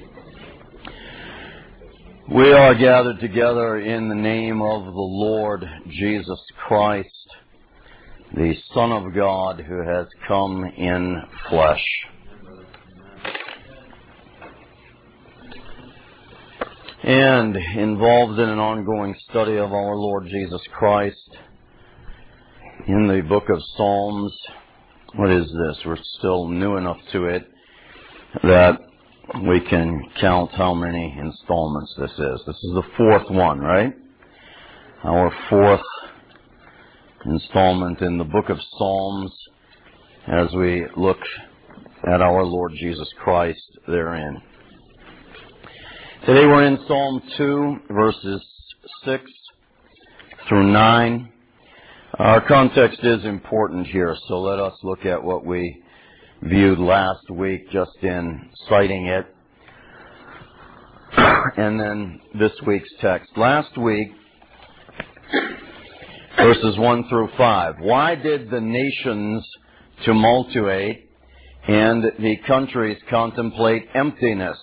We are gathered together in the name of the Lord Jesus Christ, the Son of God who has come in flesh. And involved in an ongoing study of our Lord Jesus Christ in the book of Psalms. What is this? We're still new enough to it that we can count how many installments this is. This is the fourth one, right? Our fourth installment in the book of Psalms as we look at our Lord Jesus Christ therein. Today we're in Psalm 2, verses 6 through 9. Our context is important here, so let us look at what we viewed last week just in citing it, and then this week's text. Last week, verses 1 through 5. Why did the nations tumultuate and the countries contemplate emptiness?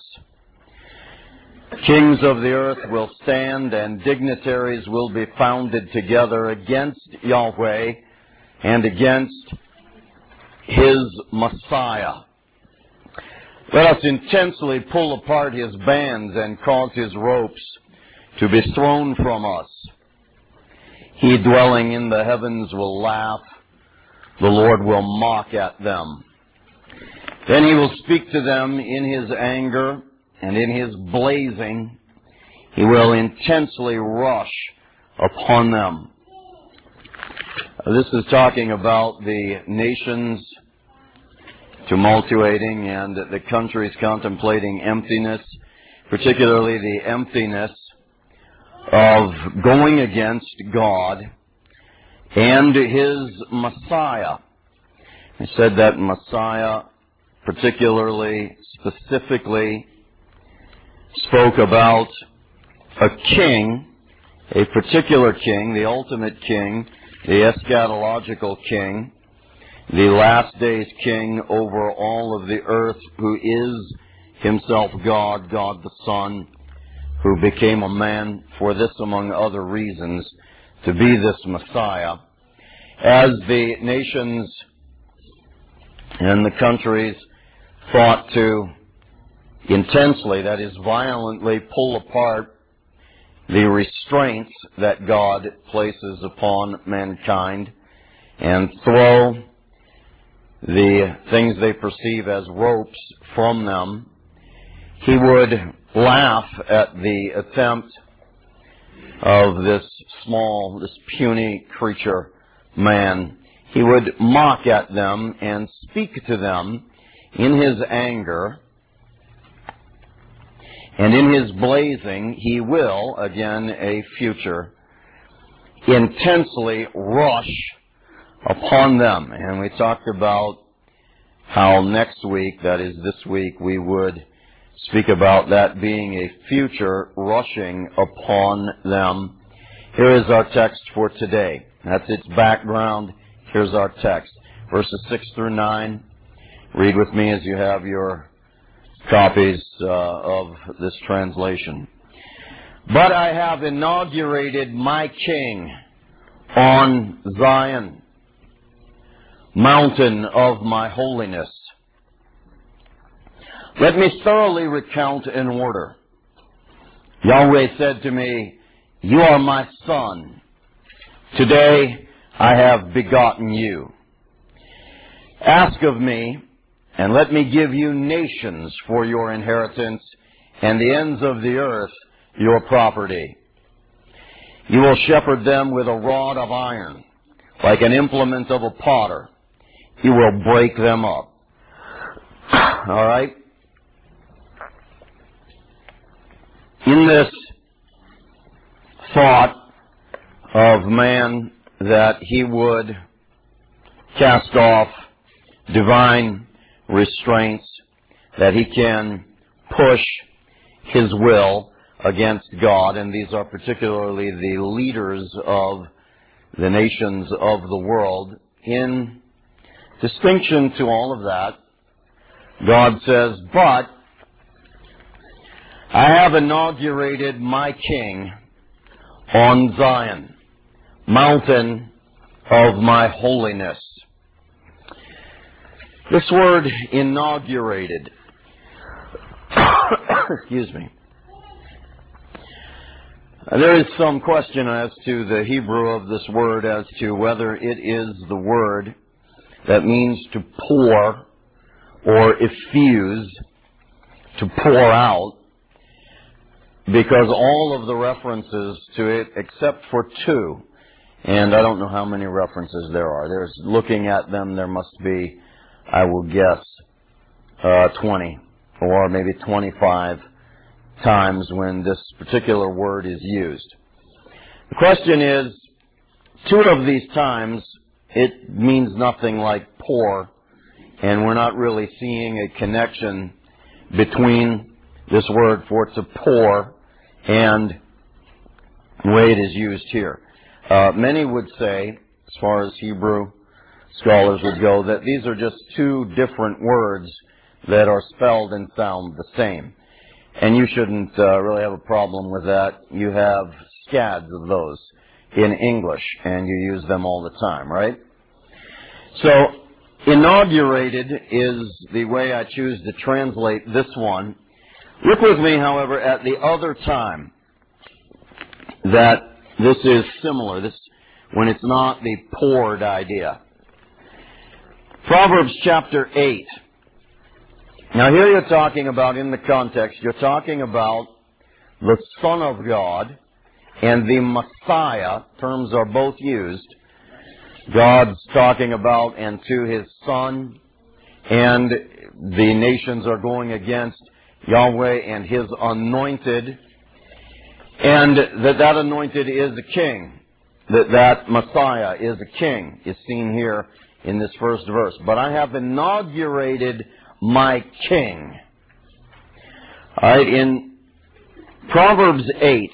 Kings of the earth will stand and dignitaries will be founded together against Yahweh and against His Messiah. Let us intensely pull apart His bands and cause His ropes to be thrown from us. He dwelling in the heavens will laugh. The Lord will mock at them. Then He will speak to them in His anger, and in His blazing He will intensely rush upon them. This is talking about the nations tumultuating and the countries contemplating emptiness, particularly the emptiness of going against God and His Messiah. I said that Messiah particularly, specifically, spoke about a king, a particular king, the ultimate king, the eschatological king, the last days king over all of the earth, who is Himself God, God the Son, who became a man for this, among other reasons, to be this Messiah. As the nations and the countries fought to intensely, that is violently, pull apart the restraints that God places upon mankind and throw the things they perceive as ropes from them, He would laugh at the attempt of this puny creature, man. He would mock at them and speak to them in His anger. And in His blazing, He will, again a future, intensely rush upon them. And we talked about how next week, that is this week, we would speak about that being a future rushing upon them. Here is our text for today. That's its background. Here's our text. Verses 6 through 9. Read with me as you have your copies of this translation. But I have inaugurated my King on Zion, mountain of my holiness. Let me thoroughly recount in order. Yahweh said to me, You are my son. Today I have begotten you. Ask of me, and let me give you nations for your inheritance, and the ends of the earth your property. You will shepherd them with a rod of iron, like an implement of a potter. You will break them up. All right? In this thought of man that he would cast off divine restraints, that he can push his will against God, and these are particularly the leaders of the nations of the world. In distinction to all of that, God says, but I have inaugurated my King on Zion, mountain of my holiness. This word inaugurated, excuse me. There is some question as to the Hebrew of this word as to whether it is the word that means to pour or effuse, to pour out, because all of the references to it, except for two, and I don't know how many references there are. There's, looking at them, there must be, I will guess, 20 or maybe 25 times when this particular word is used. The question is, two of these times it means nothing like pour, and we're not really seeing a connection between this word for to pour and the way it is used here. Many would say, as far as Hebrew scholars would go, that these are just two different words that are spelled and sound the same. And you shouldn't really have a problem with that. You have scads of those in English, and you use them all the time, right? So, inaugurated is the way I choose to translate this one. Look with me, however, at the other time that this is similar, this when it's not the poured idea. Proverbs chapter 8. Now here you're talking about, in the context, you're talking about the Son of God and the Messiah. Terms are both used. God's talking about and to His Son, and the nations are going against Yahweh and His anointed, and that anointed is a king, that Messiah is a king, is seen here in this first verse. But I have inaugurated my King. All right, in Proverbs 8,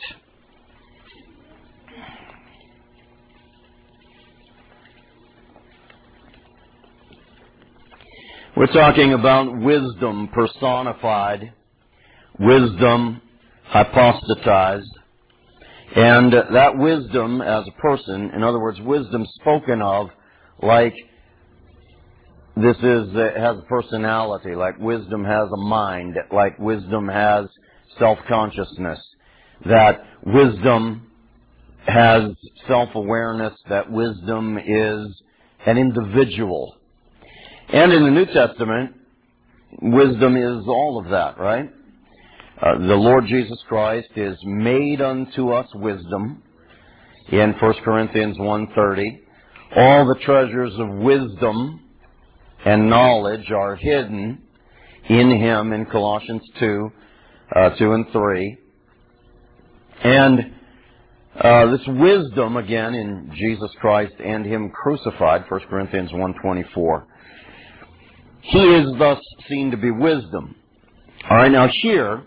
we're talking about wisdom personified, wisdom hypostatized, and that wisdom as a person, in other words, wisdom spoken of like this has a personality, like wisdom has a mind, like wisdom has self-consciousness, that wisdom has self-awareness, that wisdom is an individual. And in the New Testament, wisdom is all of that, right? The Lord Jesus Christ is made unto us wisdom in 1 Corinthians 1:30. All the treasures of wisdom and knowledge are hidden in Him in Colossians 2 and 3. And this wisdom, again, in Jesus Christ and Him crucified, 1 Corinthians 1:24. He is thus seen to be wisdom. All right, now here,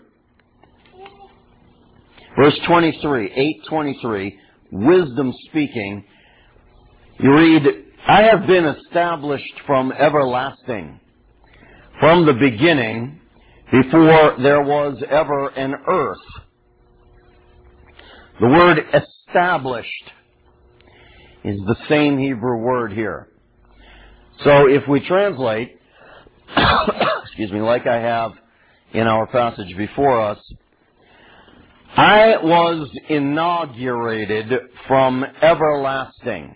verse 23, 8:23, wisdom speaking, you read, I have been established from everlasting, from the beginning, before there was ever an earth. The word established is the same Hebrew word here. So if we translate, excuse me, like I have in our passage before us, I was inaugurated from everlasting.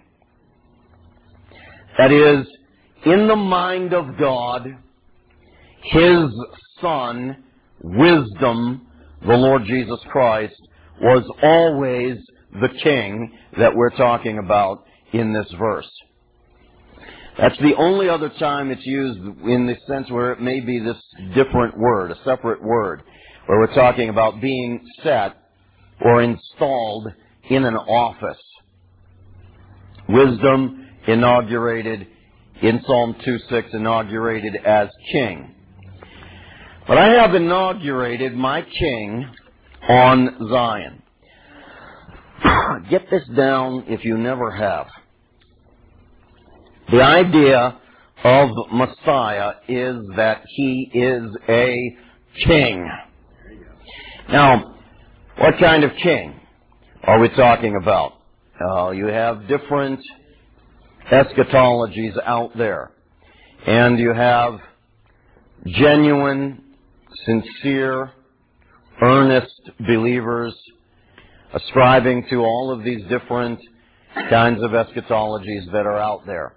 That is, in the mind of God, His Son, wisdom, the Lord Jesus Christ, was always the King that we're talking about in this verse. That's the only other time it's used in the sense where it may be this different word, a separate word, where we're talking about being set or installed in an office. Wisdom inaugurated in Psalm 2:6, inaugurated as king. But I have inaugurated my King on Zion. Get this down if you never have. The idea of Messiah is that He is a king. Now, what kind of king are we talking about? You have different eschatologies out there. And you have genuine, sincere, earnest believers ascribing to all of these different kinds of eschatologies that are out there.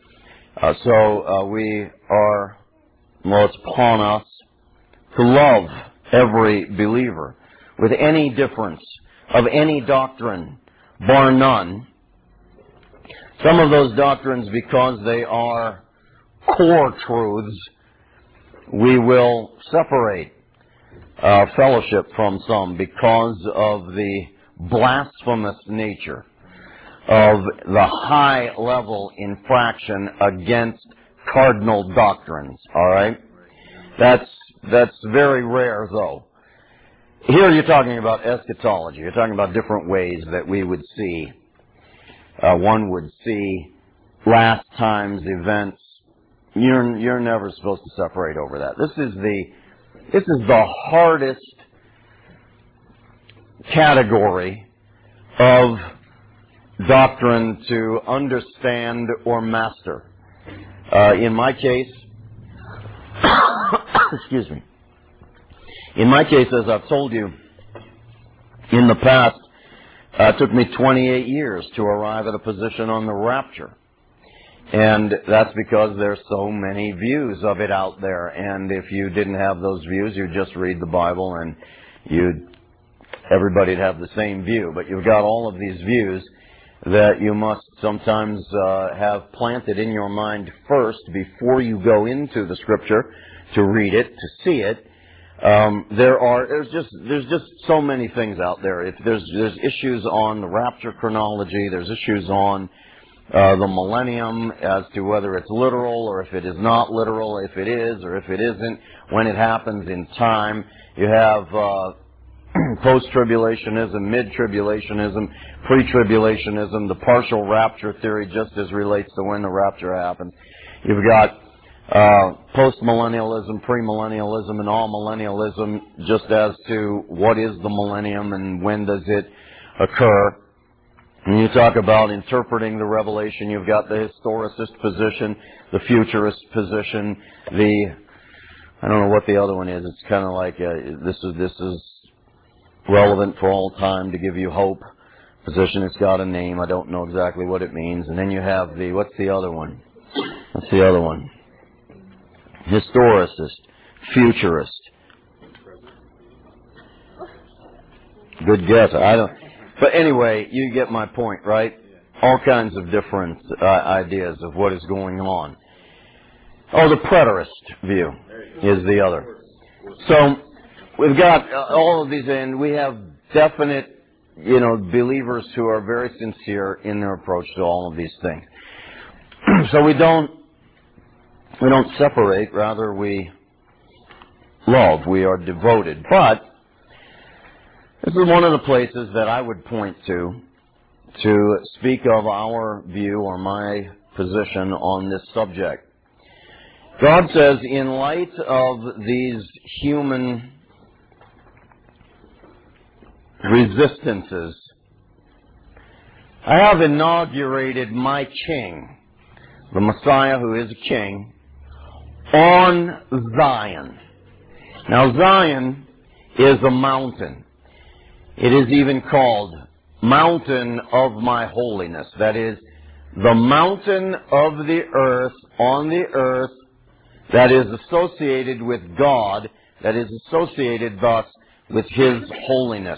It's upon us to love every believer with any difference of any doctrine, bar none. Some of those doctrines, because they are core truths, we will separate fellowship from some because of the blasphemous nature of the high-level infraction against cardinal doctrines, all right? That's very rare, though. Here you're talking about eschatology. You're talking about different ways that we would see. One would see last times events. You're never supposed to separate over that. This is the hardest category of doctrine to understand or master. In my case, excuse me. In my case, as I've told you, in the past, it took me 28 years to arrive at a position on the rapture. And that's because there's so many views of it out there. And if you didn't have those views, you'd just read the Bible and everybody'd have the same view. But you've got all of these views that you must sometimes have planted in your mind first before you go into the Scripture to read it, to see it. There's just so many things out there. If there's issues on the rapture chronology, there's issues on the millennium as to whether it's literal or if it is not literal, if it is or if it isn't, when it happens in time. You have post-tribulationism, mid-tribulationism, pre-tribulationism, the partial rapture theory just as relates to when the rapture happens. You've got post-millennialism, premillennialism, and all-millennialism just as to what is the millennium and when does it occur. When you talk about interpreting the revelation, you've got the historicist position, the futurist position, I don't know what the other one is. It's kind of like this is relevant for all time to give you hope position. It's got a name. I don't know exactly what it means. And then you have what's the other one? What's the other one? Historicist, futurist. Good guess. But anyway, you get my point, right? All kinds of different ideas of what is going on. Oh, the preterist view is the other. So we've got all of these, and we have definite, believers who are very sincere in their approach to all of these things. So we don't separate, rather we love, we are devoted. But this is one of the places that I would point to speak of our view or my position on this subject. God says, in light of these human resistances, I have inaugurated my king, the Messiah who is a king, on Zion. Now, Zion is a mountain. It is even called mountain of my holiness. That is, the mountain of the earth, on the earth, that is associated with God, that is associated thus with His holiness.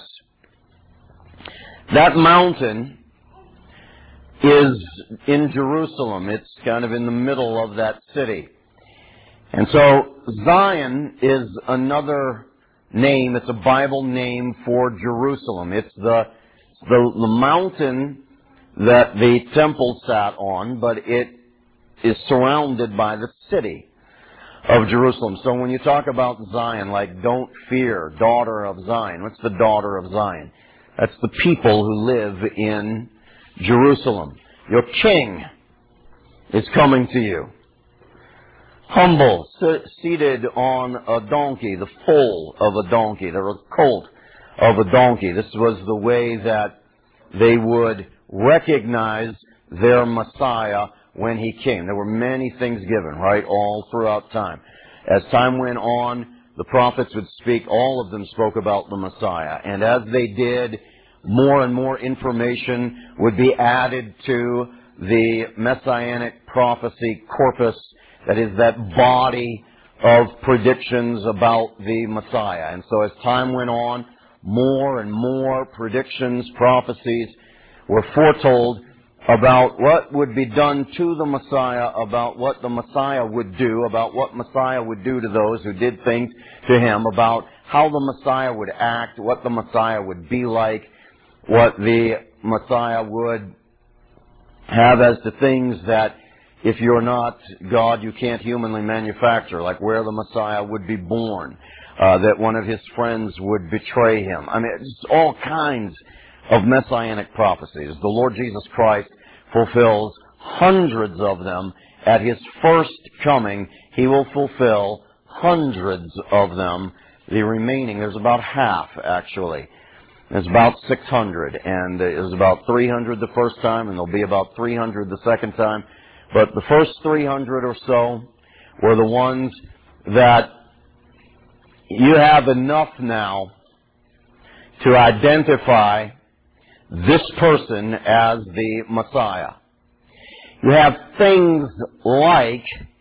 That mountain is in Jerusalem. It's kind of in the middle of that city. And so Zion is another name. It's a Bible name for Jerusalem. It's the mountain that the temple sat on, but it is surrounded by the city of Jerusalem. So when you talk about Zion, like don't fear, daughter of Zion. What's the daughter of Zion? That's the people who live in Jerusalem. Your king is coming to you. Humble, seated on a donkey, the foal of a donkey. There was a colt of a donkey. This was the way that they would recognize their Messiah when He came. There were many things given, right, all throughout time. As time went on, the prophets would speak, all of them spoke about the Messiah. And as they did, more and more information would be added to the Messianic prophecy corpus, that is, that body of predictions about the Messiah. And so as time went on, more and more predictions, prophecies were foretold about what would be done to the Messiah, about what the Messiah would do, about what Messiah would do to those who did things to Him, about how the Messiah would act, what the Messiah would be like, what the Messiah would have as the things that if you're not God, you can't humanly manufacture, like where the Messiah would be born, that one of His friends would betray Him. I mean, it's all kinds of messianic prophecies. The Lord Jesus Christ fulfills hundreds of them. At His first coming, He will fulfill hundreds of them. The remaining, there's about half, actually. There's about 600, and it was about 300 the first time, and there'll be about 300 the second time. But the first 300 or so were the ones that you have enough now to identify this person as the Messiah. You have things like,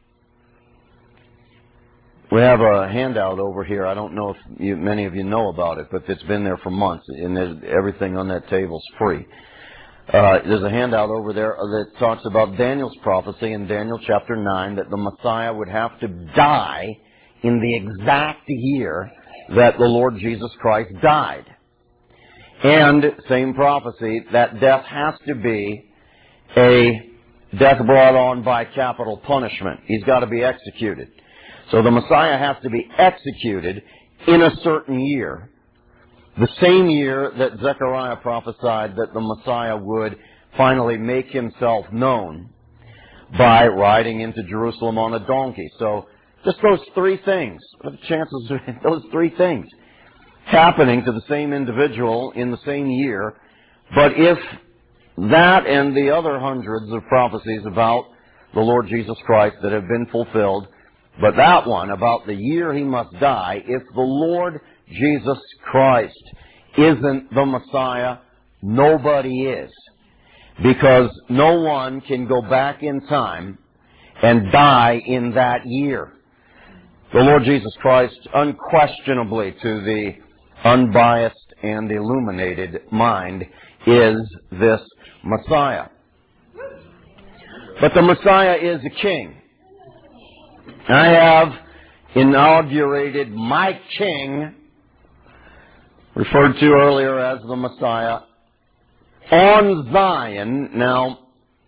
we have a handout over here. I don't know if many of you know about it, but it's been there for months, and everything on that table is free. There's a handout over there that talks about Daniel's prophecy in Daniel chapter 9 that the Messiah would have to die in the exact year that the Lord Jesus Christ died. And, same prophecy, that death has to be a death brought on by capital punishment. He's got to be executed. So the Messiah has to be executed in a certain year. The same year that Zechariah prophesied that the Messiah would finally make Himself known by riding into Jerusalem on a donkey. So, just those three things. What are the chances of those three things happening to the same individual in the same year? But if that and the other hundreds of prophecies about the Lord Jesus Christ that have been fulfilled, but that one about the year He must die, if the Lord Jesus Christ isn't the Messiah, nobody is. Because no one can go back in time and die in that year. The Lord Jesus Christ, unquestionably to the unbiased and illuminated mind, is this Messiah. But the Messiah is a king. I have inaugurated my king, referred to earlier as the Messiah, on Zion. Now,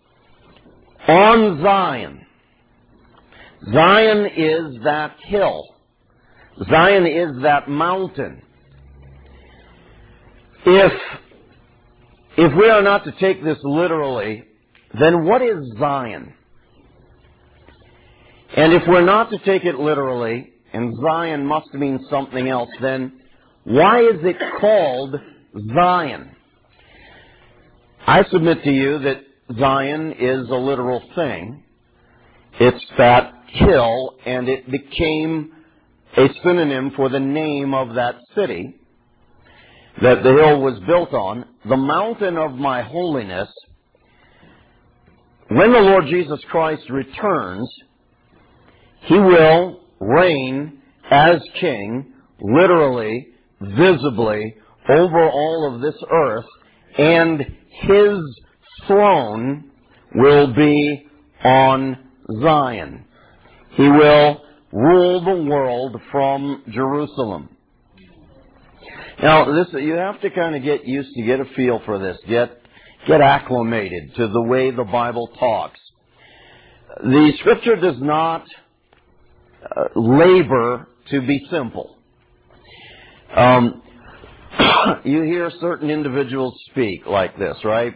on Zion. Zion is that hill. Zion is that mountain. If we are not to take this literally, then what is Zion? And if we're not to take it literally, and Zion must mean something else, then why is it called Zion? I submit to you that Zion is a literal thing. It's that hill, and it became a synonym for the name of that city that the hill was built on. The mountain of my holiness. When the Lord Jesus Christ returns, He will reign as king, literally, visibly, over all of this earth, and His throne will be on Zion. He will rule the world from Jerusalem. Now, you have to kind of get used to, get a feel for this, get acclimated to the way the Bible talks. The Scripture does not labor to be simple. You hear certain individuals speak like this, right?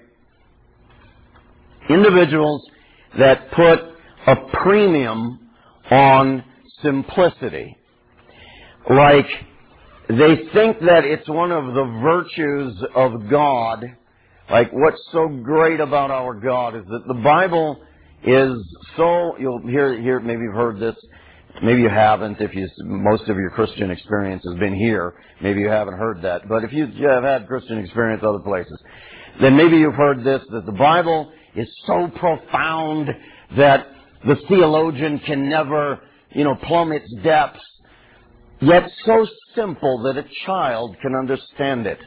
Individuals that put a premium on simplicity. Like they think that it's one of the virtues of God. Like, what's so great about our God is that the Bible is so, you'll hear, maybe you've heard this, maybe you haven't, most of your Christian experience has been here, maybe you haven't heard that, but if you have had Christian experience other places, then maybe you've heard this, that the Bible is so profound that the theologian can never, plumb its depths, yet so simple that a child can understand it.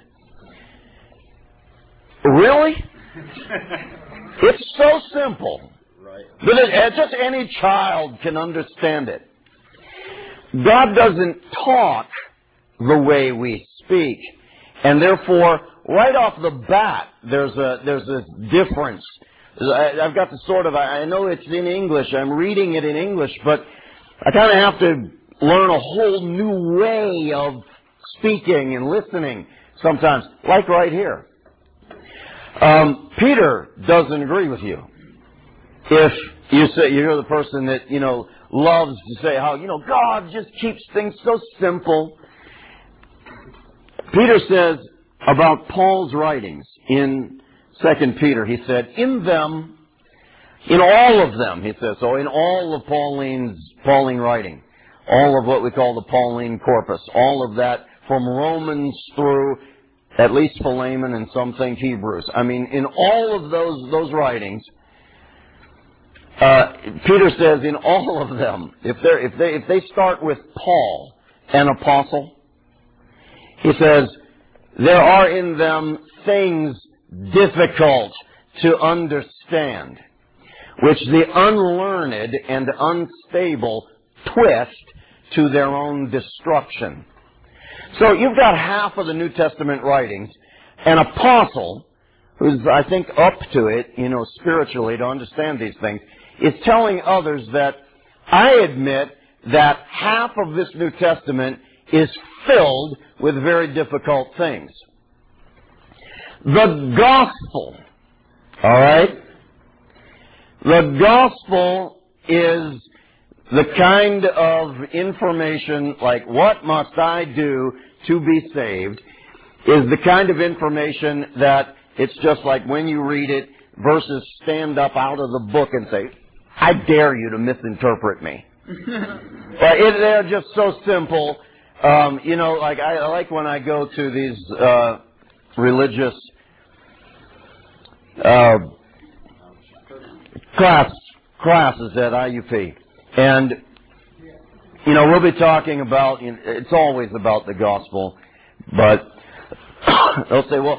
Really? It's so simple that just any child can understand it. God doesn't talk the way we speak, and therefore, right off the bat, there's this difference. I've got to I know it's in English, I'm reading it in English, but I kind of have to learn a whole new way of speaking and listening sometimes, like right here. Peter doesn't agree with you. If you say you're the person that, loves to say how, God just keeps things so simple. Peter says about Paul's writings in 2 Peter, he said, in all of them, he says, so in all of Pauline writing, all of what we call the Pauline corpus, all of that from Romans through at least Philemon and some think Hebrews. I mean, in all of those writings, Peter says in all of them, if they start with Paul, an apostle, he says, there are in them things difficult to understand, which the unlearned and unstable twist to their own destruction. So you've got half of the New Testament writings, an apostle, who's, I think, up to it, spiritually to understand these things, is telling others that I admit that half of this New Testament is filled with very difficult things. The gospel, all right? The gospel is the kind of information, like what must I do to be saved, is the kind of information that it's just like when you read it, verses stand up out of the book and say, I dare you to misinterpret me. They're just so simple. Like I like when I go to these religious classes at IUP. And, we'll be talking about, it's always about the gospel, but they'll say, well,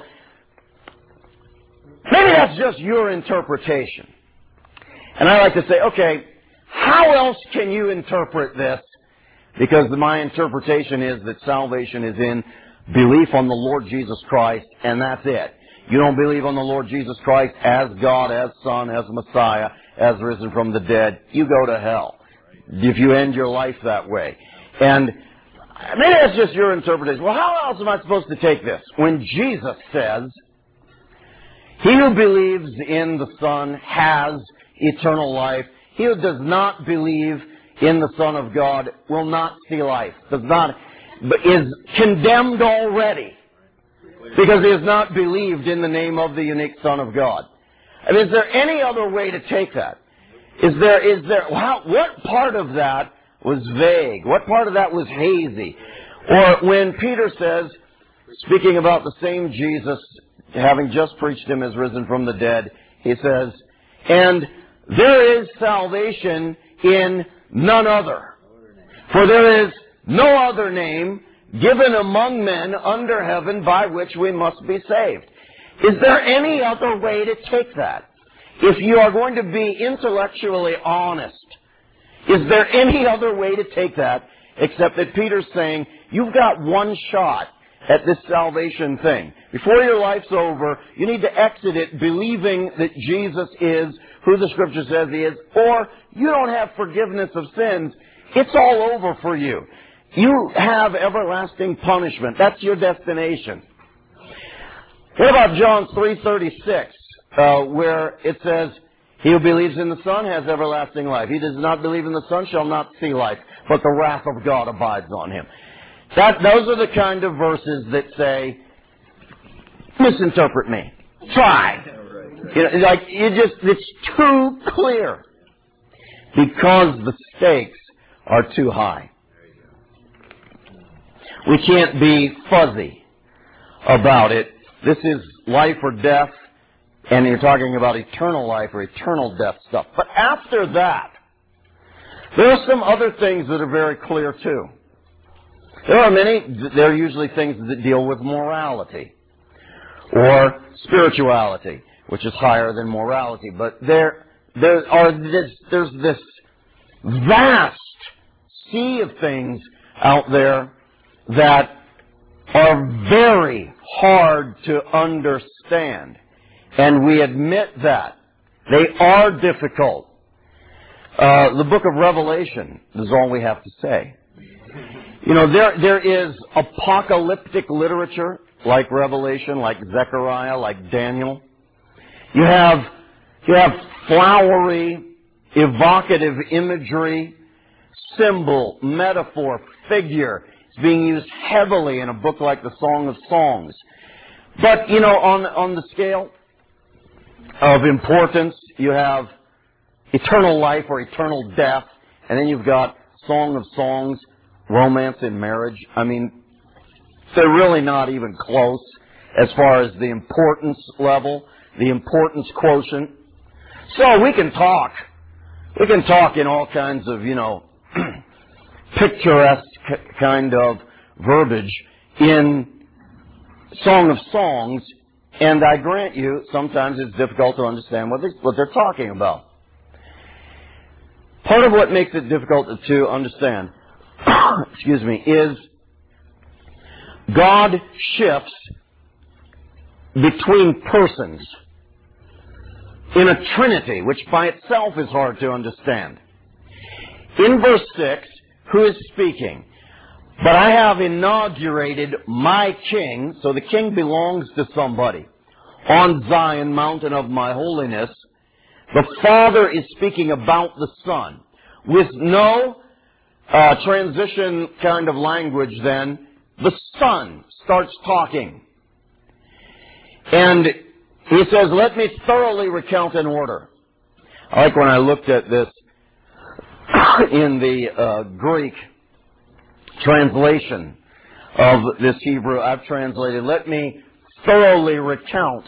maybe that's just your interpretation. And I like to say, okay, how else can you interpret this? Because my interpretation is that salvation is in belief on the Lord Jesus Christ, and that's it. You don't believe on the Lord Jesus Christ as God, as Son, as Messiah, as risen from the dead, you go to hell if you end your life that way. And maybe that's just your interpretation. Well, how else am I supposed to take this? When Jesus says, he who believes in the Son has eternal life. He who does not believe in the Son of God will not see life. Is condemned already because he has not believed in the name of the unique Son of God. I mean, is there any other way to take that? What part of that was vague? What part of that was hazy? Or when Peter says, speaking about the same Jesus, having just preached him as risen from the dead, he says, and there is salvation in none other. For there is no other name given among men under heaven by which we must be saved. Is there any other way to take that? If you are going to be intellectually honest, is there any other way to take that except that Peter's saying, you've got one shot at this salvation thing. Before your life's over, you need to exit it believing that Jesus is who the Scripture says He is, or you don't have forgiveness of sins. It's all over for you. You have everlasting punishment. That's your destination. What about John 3:36, where it says, he who believes in the Son has everlasting life. He does not believe in the Son shall not see life, but the wrath of God abides on him. Those are the kind of verses that say, misinterpret me. Try. It's too clear. Because the stakes are too high. We can't be fuzzy about it. This is life or death, and you're talking about eternal life or eternal death stuff. But after that, there are some other things that are very clear too. There are usually things that deal with morality or spirituality, which is higher than morality. But there's this vast sea of things out there that are very hard to understand. And we admit that. They are difficult. The book of Revelation is all we have to say. There is apocalyptic literature like Revelation, like Zechariah, like Daniel. You have flowery, evocative imagery, symbol, metaphor, figure. It's being used heavily in a book like the Song of Songs. But, on the scale of importance, you have eternal life or eternal death, and then you've got Song of Songs, romance and marriage. They're really not even close as far as the importance level, the importance quotient. So we can talk. We can talk in all kinds of, picturesque kind of verbiage in Song of Songs, and I grant you, sometimes it's difficult to understand what they're talking about. Part of what makes it difficult to understand, is God shifts between persons in a trinity, which by itself is hard to understand. In verse 6, who is speaking? But I have inaugurated my king, so the king belongs to somebody, on Zion, mountain of my holiness. The Father is speaking about the Son. With no transition kind of language then, the Son starts talking. And he says, let me thoroughly recount in order. I like when I looked at this in the Greek translation of this Hebrew. I've translated, let me thoroughly recount.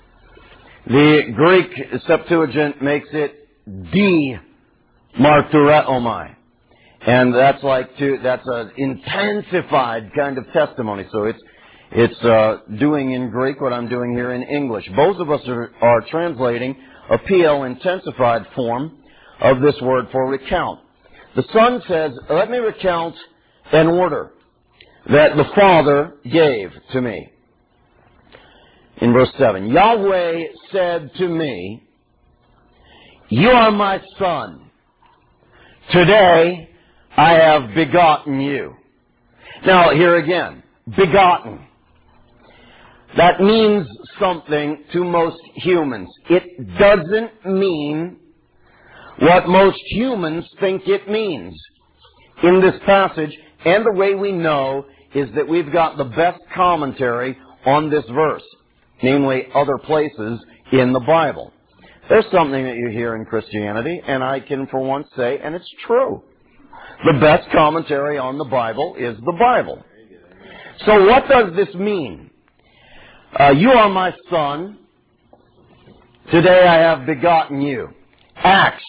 The Greek Septuagint makes it di martureomai. And that's an intensified kind of testimony. So it's doing in Greek what I'm doing here in English. Both of us are translating a PL intensified form of this word for recount. The Son says, let me recount an order that the Father gave to me. In verse 7, Yahweh said to me, you are my Son. Today I have begotten you. Now, here again, begotten. That means something to most humans. It doesn't mean what most humans think it means. In this passage, and the way we know is that we've got the best commentary on this verse, namely other places in the Bible. There's something that you hear in Christianity, and I can for once say, and it's true. The best commentary on the Bible is the Bible. So what does this mean? You are my Son. Today I have begotten you. Acts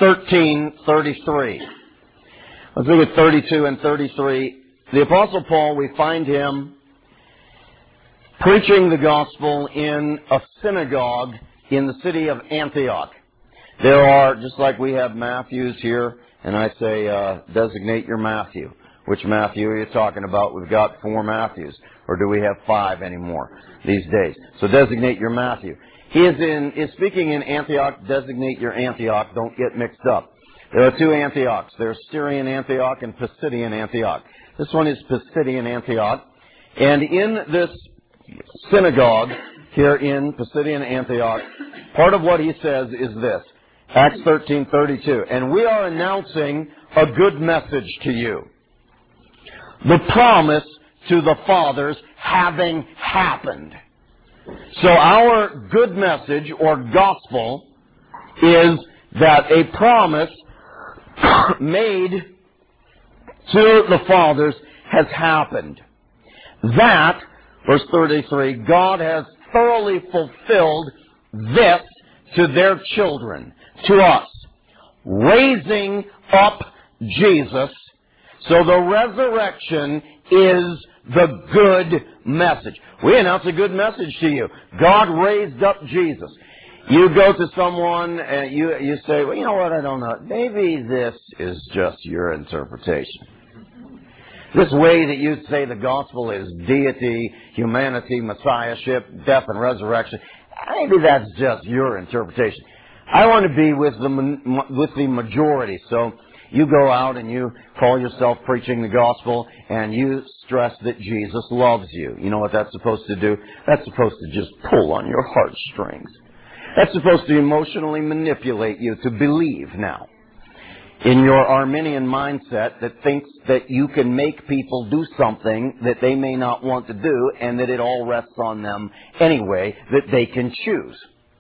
13:33. Let's look at 32 and 33. The Apostle Paul, we find him preaching the gospel in a synagogue in the city of Antioch. There are, just like we have Matthews here, and I say, designate your Matthew. Which Matthew are you talking about? We've got 4 Matthews. Or do we have 5 anymore these days? So designate your Matthew. He is speaking in Antioch. Designate your Antioch. Don't get mixed up. There are 2 Antiochs. There's Syrian Antioch and Pisidian Antioch. This one is Pisidian Antioch. And in this synagogue here in Pisidian Antioch, part of what he says is this. Acts 13:32. And we are announcing a good message to you. the promise to the fathers having happened. So our good message or gospel is that a promise made to the fathers has happened. That, verse 33, God has thoroughly fulfilled this to their children, to us, raising up Jesus. So the resurrection is the good message. We announce a good message to you. God raised up Jesus. You go to someone and you say, well, you know what, I don't know. Maybe this is just your interpretation. This way that you say the gospel is deity, humanity, messiahship, death and resurrection, maybe that's just your interpretation. I want to be with the majority. So you go out and you call yourself preaching the gospel and you stress that Jesus loves you. You know what that's supposed to do? That's supposed to just pull on your heartstrings. That's supposed to emotionally manipulate you to believe now. In your Arminian mindset that thinks that you can make people do something that they may not want to do and that it all rests on them anyway, that they can choose.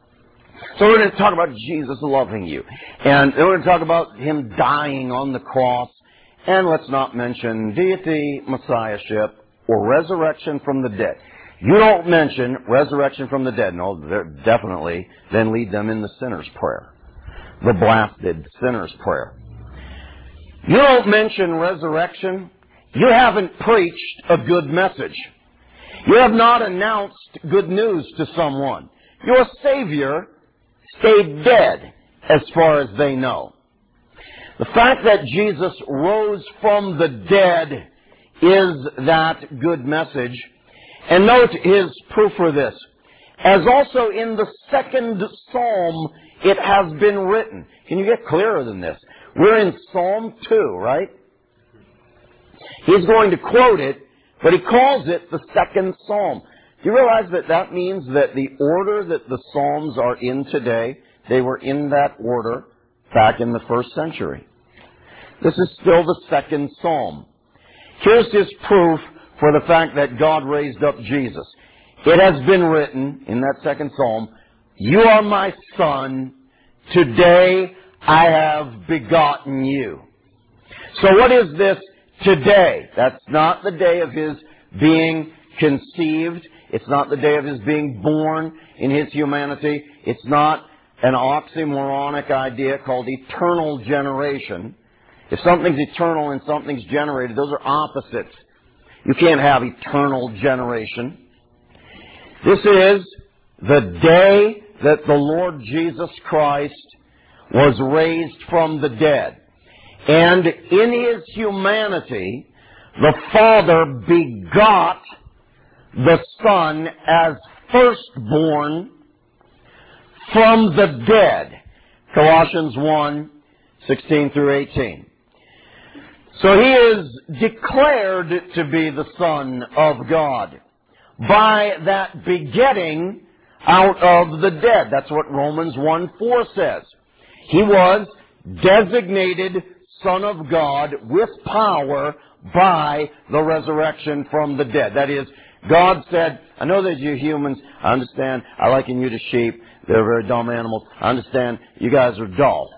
So we're going to talk about Jesus loving you. And we're going to talk about Him dying on the cross. And let's not mention deity, messiahship, or resurrection from the dead. You don't mention resurrection from the dead. No, definitely then lead them in the sinner's prayer. The blasted sinner's prayer. You don't mention resurrection. You haven't preached a good message. You have not announced good news to someone. Your Savior stayed dead as far as they know. The fact that Jesus rose from the dead is that good message. And note His proof for this. As also in the second psalm, it has been written. Can you get clearer than this? We're in Psalm 2, right? He's going to quote it, but he calls it the second psalm. Do you realize that that means that the order that the Psalms are in today, they were in that order back in the first century? This is still the second psalm. Here's his proof for the fact that God raised up Jesus. It has been written in that second psalm, "You are my son, today I have begotten you." So what is this today? That's not the day of His being conceived. It's not the day of His being born in His humanity. It's not an oxymoronic idea called eternal generation. If something's eternal and something's generated, those are opposites. You can't have eternal generation. This is the day that the Lord Jesus Christ was raised from the dead. And in His humanity, the Father begot the Son as firstborn from the dead. Colossians 1, 16 through 18. So He is declared to be the Son of God by that begetting out of the dead. That's what Romans 1:4 says. He was designated Son of God with power by the resurrection from the dead. That is, God said, I know that you humans, I understand, I liken you to sheep. They're very dumb animals. I understand you guys are dull.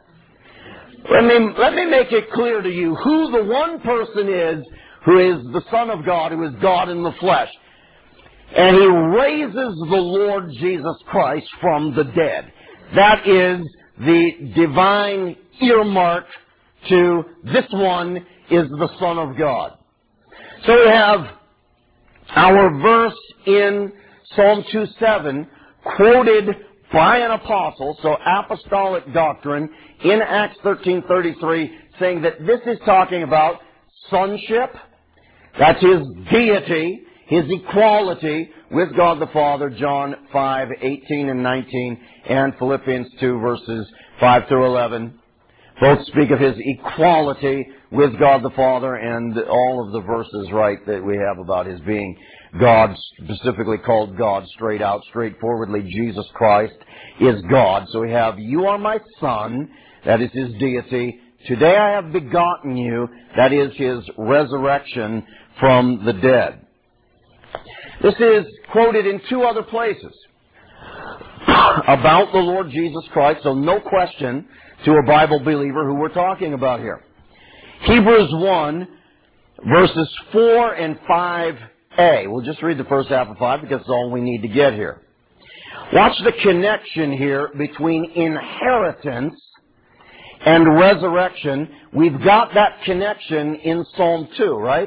Let me make it clear to you who the one person is who is the Son of God, who is God in the flesh. And He raises the Lord Jesus Christ from the dead. That is the divine earmark to this one is the Son of God. So we have our verse in Psalm 2:7 quoted by an apostle, so apostolic doctrine, in Acts 13:33, saying that this is talking about sonship, that's His deity, His equality with God the Father, John 5:18 and 19, and Philippians 2 verses 5 through 11. Both speak of His equality with God the Father, and all of the verses, right, that we have about His being God, specifically called God, straight out, straightforwardly, Jesus Christ is God. So we have, you are my Son, that is His deity. Today I have begotten you, that is His resurrection from the dead. This is quoted in two other places about the Lord Jesus Christ, so no question to a Bible believer who we're talking about here. Hebrews 1, verses 4 and 5a. We'll just read the first half of 5 because it's all we need to get here. Watch the connection here between inheritance and resurrection. We've got that connection in Psalm 2, right?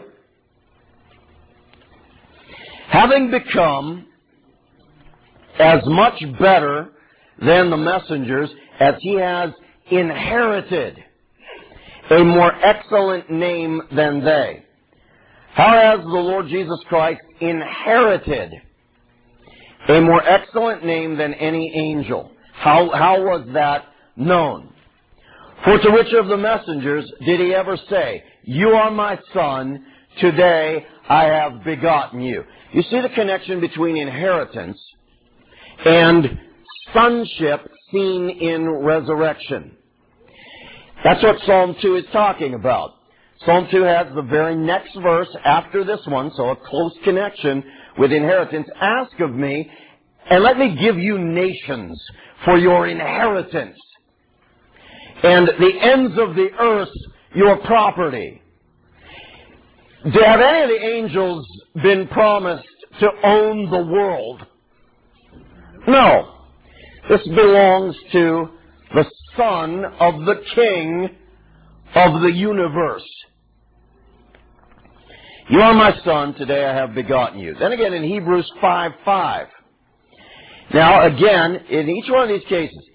Having become as much better than the messengers as he has inherited a more excellent name than they. How has the Lord Jesus Christ inherited a more excellent name than any angel? How was that known? For to which of the messengers did he ever say, "You are my son, today I have begotten you"? You see the connection between inheritance and sonship seen in resurrection. That's what Psalm 2 is talking about. Psalm 2 has the very next verse after this one, so a close connection with inheritance. Ask of me, and let me give you nations for your inheritance, and the ends of the earth your property. Have any of the angels been promised to own the world? No. This belongs to the Son of the King of the universe. You are my son, today I have begotten you. Then again in Hebrews 5:5. Now again, in each one of these cases,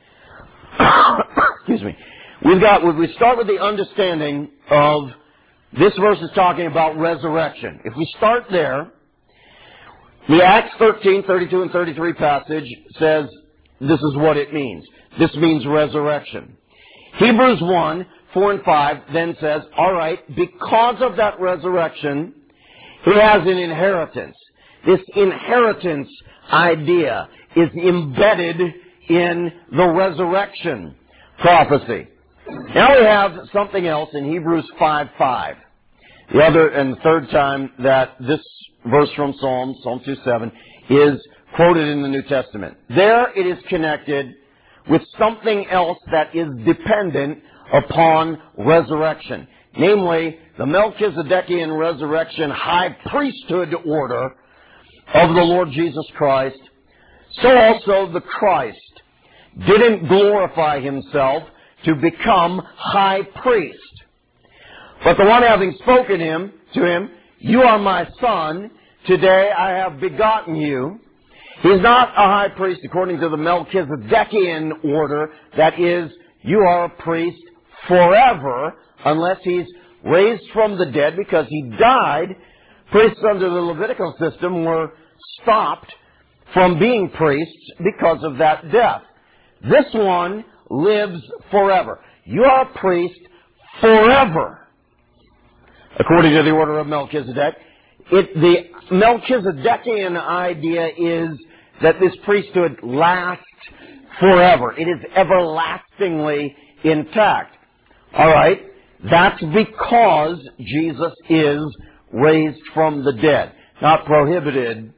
excuse me, we start with the understanding of this verse is talking about resurrection. If we start there, the Acts 13, 32 and 33 passage says this is what it means. This means resurrection. Hebrews 1, 4 and 5 then says, all right, because of that resurrection, he has an inheritance. This inheritance idea is embedded in the resurrection prophecy. Now we have something else in Hebrews 5:5. The other and third time that this verse from Psalm 2:7, is quoted in the New Testament. There it is connected with something else that is dependent upon resurrection. Namely, the Melchizedekian resurrection high priesthood order of the Lord Jesus Christ. So also the Christ didn't glorify himself to become high priest. But the one having spoken to him, you are my son, today I have begotten you. He's not a high priest according to the Melchizedekian order, that is, you are a priest forever, unless he's raised from the dead, because he died. Priests under the Levitical system were stopped from being priests because of that death. This one lives forever. You are a priest forever, according to the order of Melchizedek. The Melchizedekian idea is that this priesthood lasts forever. It is everlastingly intact. All right? That's because Jesus is raised from the dead, not prohibited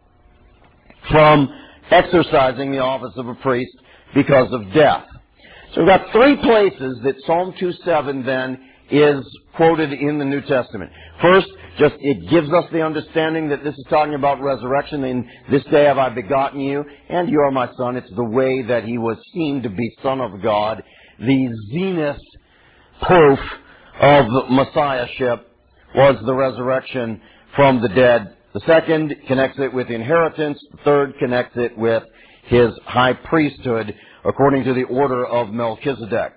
from exercising the office of a priest because of death. So we've got three places that Psalm 2:7 then is quoted in the New Testament. First, just it gives us the understanding that this is talking about resurrection. In this day have I begotten you, and you are my son. It's the way that he was seen to be Son of God, the zenith proof of Messiahship was the resurrection from the dead. The second connects it with inheritance. The third connects it with his high priesthood according to the order of Melchizedek.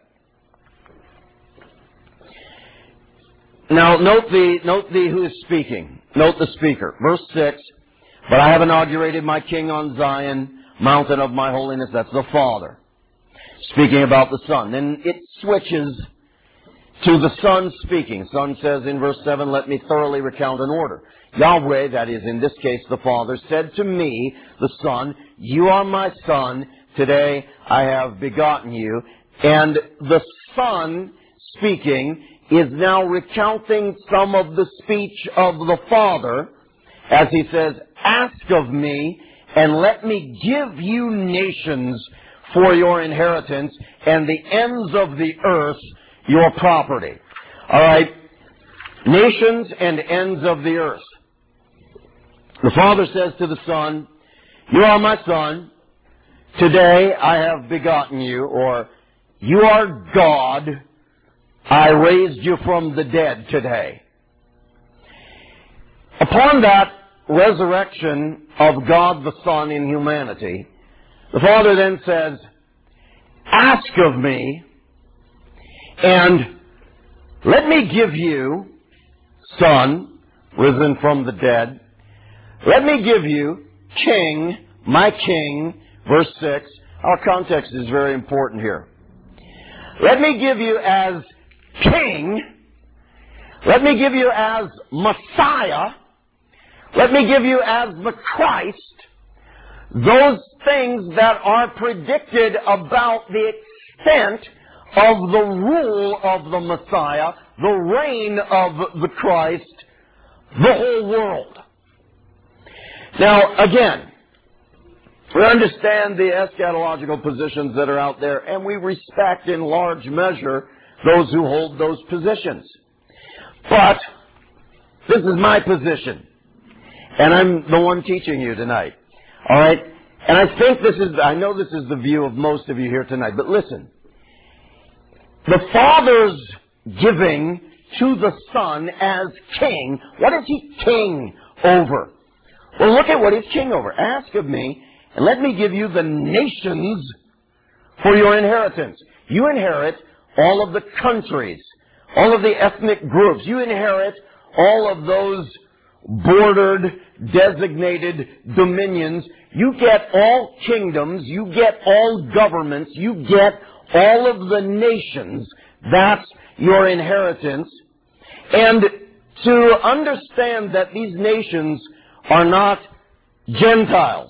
Now, note who is speaking. Note the speaker. Verse 6, but I have inaugurated my king on Zion, mountain of my holiness. That's the Father, speaking about the Son. Then it switches to the Son speaking. Son says in verse 7, let me thoroughly recount an order. Yahweh, that is in this case the Father, said to me, the Son, you are my son, today I have begotten you. And the Son speaking is now recounting some of the speech of the Father as he says, ask of me and let me give you nations for your inheritance and the ends of the earth your property. All right. Nations and ends of the earth. The Father says to the Son, you are my Son. Today I have begotten you, or you are God. I raised you from the dead today. Upon that resurrection of God the Son in humanity, the Father then says, ask of me, and let me give you, Son, risen from the dead, let me give you, King, my King, verse 6. Our context is very important here. Let me give you as King, let me give you as Messiah, let me give you as the Christ, those things that are predicted about the extent of the rule of the Messiah, the reign of the Christ, the whole world. Now, again, we understand the eschatological positions that are out there, and we respect in large measure those who hold those positions. But this is my position, and I'm the one teaching you tonight. All right? And I know this is the view of most of you here tonight, but listen. The Father's giving to the Son as King, what is He King over? Well, look at what He's King over. Ask of me, and let me give you the nations for your inheritance. You inherit all of the countries, all of the ethnic groups. You inherit all of those bordered, designated dominions. You get all kingdoms. You get all governments. You get all of the nations. That's your inheritance. And to understand that these nations are not Gentiles.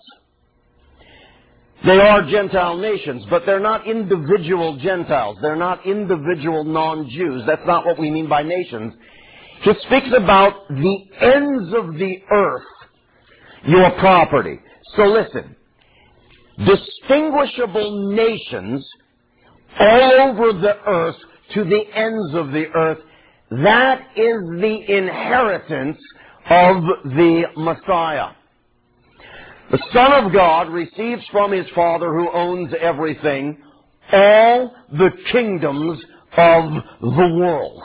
They are Gentile nations, but they're not individual Gentiles. They're not individual non-Jews. That's not what we mean by nations. He speaks about the ends of the earth, your property. So listen, distinguishable nations all over the earth to the ends of the earth, that is the inheritance of the Messiah. The Son of God receives from His Father, who owns everything, all the kingdoms of the world.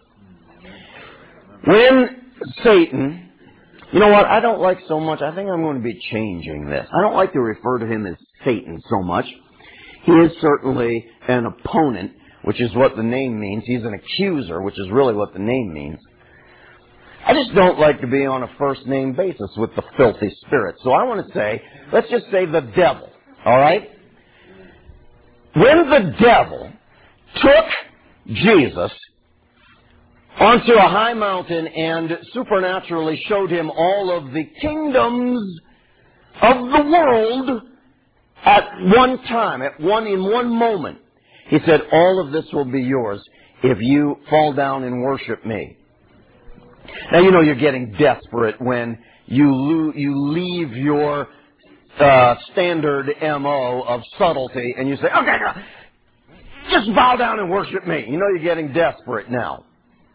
When Satan, you know what, I don't like so much, I think I'm going to be changing this. I don't like to refer to him as Satan so much. He is certainly an opponent, which is what the name means. He's an accuser, which is really what the name means. I just don't like to be on a first-name basis with the filthy spirit. So I want to say, let's just say the devil, all right? When the devil took Jesus onto a high mountain and supernaturally showed him all of the kingdoms of the world at one time, in one moment, he said, all of this will be yours if you fall down and worship me. Now, you know you're getting desperate when you leave your standard M.O. of subtlety and you say, okay, just bow down and worship me. You know you're getting desperate now.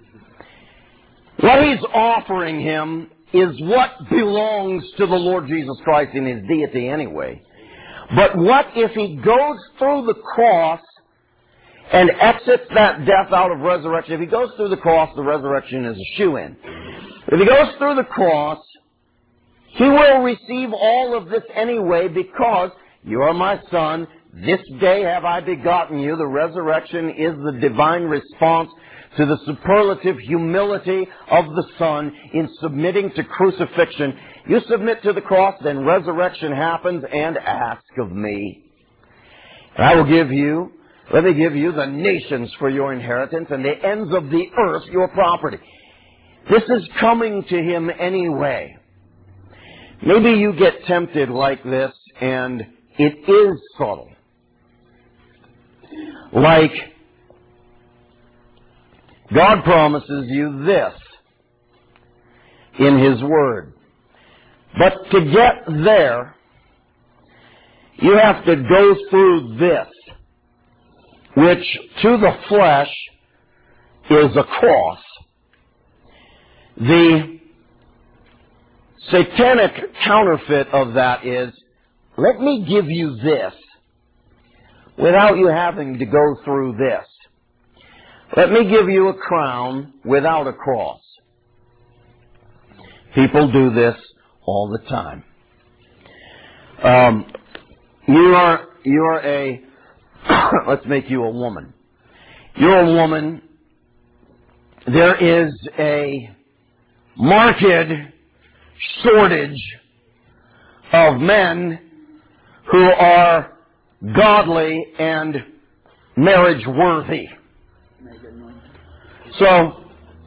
What he's offering him is what belongs to the Lord Jesus Christ in His deity anyway. But what if he goes through the cross and exits that death out of resurrection? If he goes through the cross, the resurrection is a shoo-in. If he goes through the cross, he will receive all of this anyway, because you are my Son, this day have I begotten you. The resurrection is the divine response to the superlative humility of the Son in submitting to crucifixion. You submit to the cross, then resurrection happens, and ask of me. And I will give you, let me give you the nations for your inheritance and the ends of the earth your property. This is coming to him anyway. Maybe you get tempted like this, and it is subtle. Like God promises you this in His Word. But to get there, you have to go through this, which to the flesh is a cross. The satanic counterfeit of that is, let me give you this without you having to go through this. Let me give you a crown without a cross. People do this all the time. You are a, let's make you a woman. You're a woman. There is a marked shortage of men who are godly and marriage worthy. So,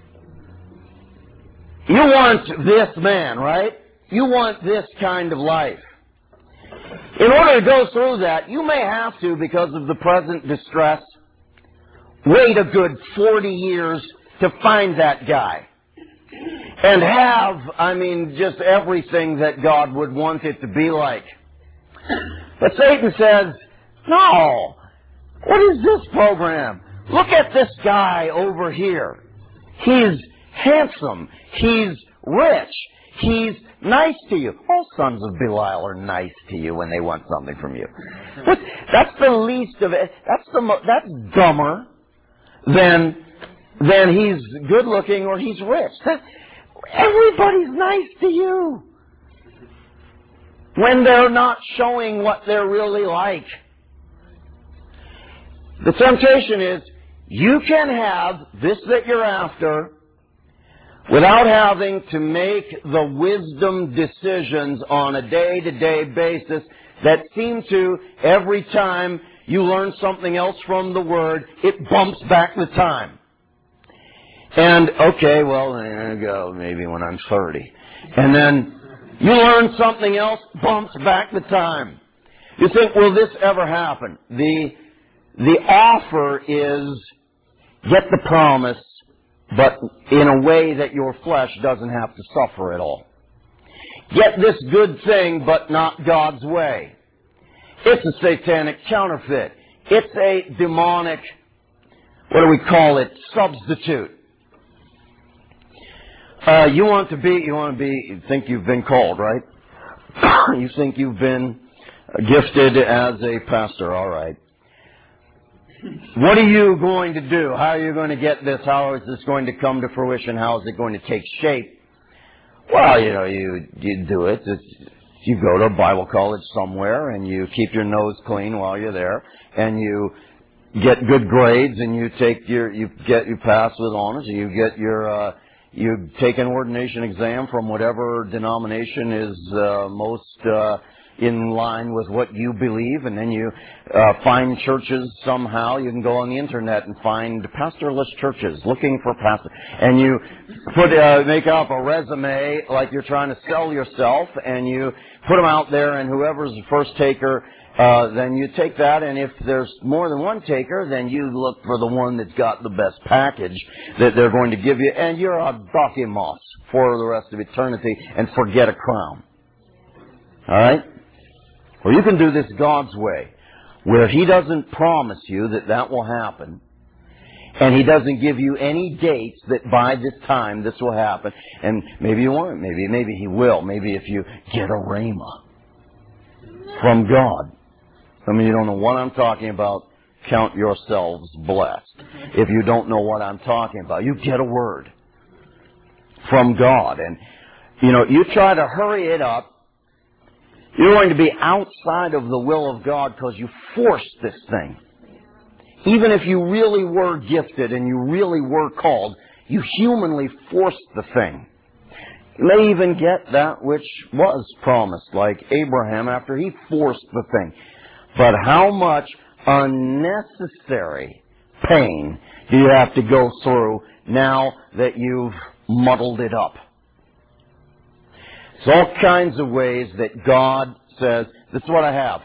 you want this man, right? You want this kind of life. In order to go through that, you may have to, because of the present distress, wait a good 40 years to find that guy. And have, just everything that God would want it to be like. But Satan says, no, what is this program? Look at this guy over here. He's handsome. He's rich. He's nice to you. All sons of Belial are nice to you when they want something from you. But that's the least of it. That's dumber than he's good looking or he's rich. Everybody's nice to you when they're not showing what they're really like. The temptation is, you can have this that you're after without having to make the wisdom decisions on a day-to-day basis that seem to, every time you learn something else from the Word, it bumps back the time. And, okay, well, there you go, maybe when I'm 30. And then you learn something else, bumps back the time. You think, will this ever happen? The offer is, get the promise, but in a way that your flesh doesn't have to suffer at all. Get this good thing, but not God's way. It's a satanic counterfeit. It's a demonic, what do we call it, substitute. You think you've been called, right? You think you've been gifted as a pastor, all right. What are you going to do? How are you going to get this? How is this going to come to fruition? How is it going to take shape? Well, you do it. You go to a Bible college somewhere and you keep your nose clean while you're there, and you get good grades, and you pass with honors, and you take an ordination exam from whatever denomination is most in line with what you believe, and then you find churches somehow. You can go on the internet and find pastorless churches looking for pastors, and you make up a resume like you're trying to sell yourself, and you put them out there, and whoever's the first taker, then you take that, and if there's more than one taker, then you look for the one that's got the best package that they're going to give you, and you're a dokimos for the rest of eternity and forget a crown. All right? Or you can do this God's way, where He doesn't promise you that will happen, and He doesn't give you any dates that by this time this will happen. And maybe you won't. Maybe He will. Maybe if you get a rhema from God. Some of you don't know what I'm talking about. Count yourselves blessed. If you don't know what I'm talking about, you get a word from God. And, you try to hurry it up. You're going to be outside of the will of God because you forced this thing. Even if you really were gifted and you really were called, you humanly forced the thing. You may even get that which was promised, like Abraham after he forced the thing. But how much unnecessary pain do you have to go through now that you've muddled it up? There's all kinds of ways that God says, this is what I have.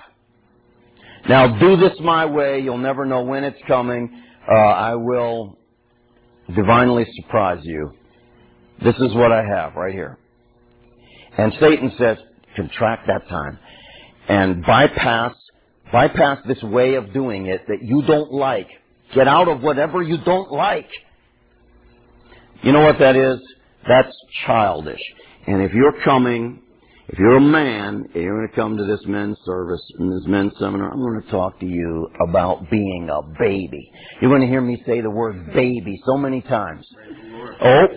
Now do this my way. You'll never know when it's coming. I will divinely surprise you. This is what I have right here. And Satan says, contract that time and bypass this way of doing it that you don't like. Get out of whatever you don't like. You know what that is? That's childish. And if you're a man, and you're going to come to this men's service and this men's seminar, I'm going to talk to you about being a baby. You're going to hear me say the word baby so many times. Oh,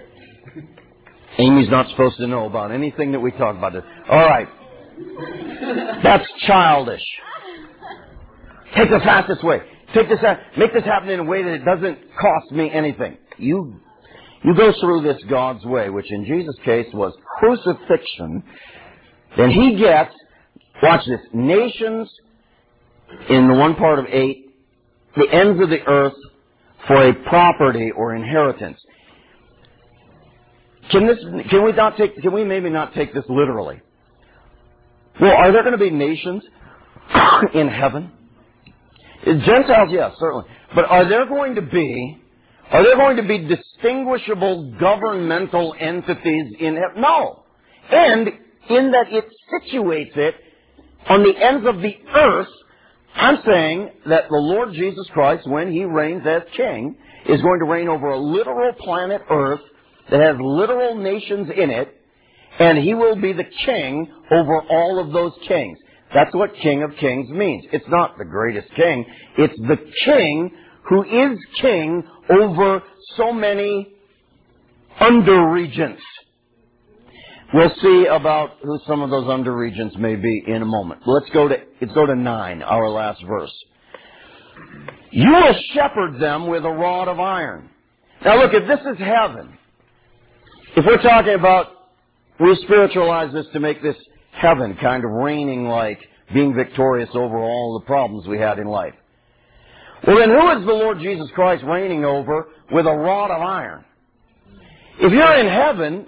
Amy's not supposed to know about anything that we talk about. All right. That's childish. Take the fastest way. Make this happen in a way that it doesn't cost me anything. You go through this God's way, which in Jesus' case was crucifixion. Then he gets, watch this, nations in the one part of 8, the ends of the earth for a property or inheritance. Can we maybe not take this literally? Well, are there going to be nations in heaven? Gentiles, yes, certainly. But are there going to be distinguishable governmental entities in heaven? No. And in that it situates it on the ends of the earth, I'm saying that the Lord Jesus Christ, when He reigns as King, is going to reign over a literal planet Earth that has literal nations in it, and He will be the King over all of those kings. That's what King of Kings means. It's not the greatest king. It's the King who is King over so many under-regents. We'll see about who some of those under-regents may be in a moment. Let's go to 9, our last verse. You will shepherd them with a rod of iron. Now look, if this is heaven, if we're talking about, we spiritualize this to make this heaven, kind of reigning like being victorious over all the problems we had in life. Well, then who is the Lord Jesus Christ reigning over with a rod of iron? If you're in heaven,